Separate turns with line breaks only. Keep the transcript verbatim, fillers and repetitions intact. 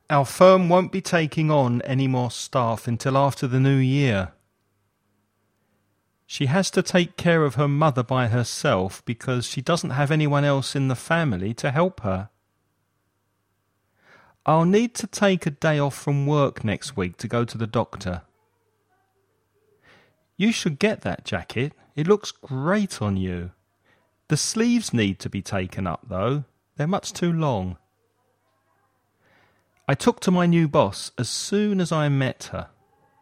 Our firm won't be taking on any more staff until after the new year. She has to take care of her mother by herself because she doesn't have anyone else in the family to help her. I'll need to take a day off from work next week to go to the doctor. You should get that jacket. It looks great on you. The sleeves need to be taken up, though. They're much too long. I took to my new boss as soon as I met her.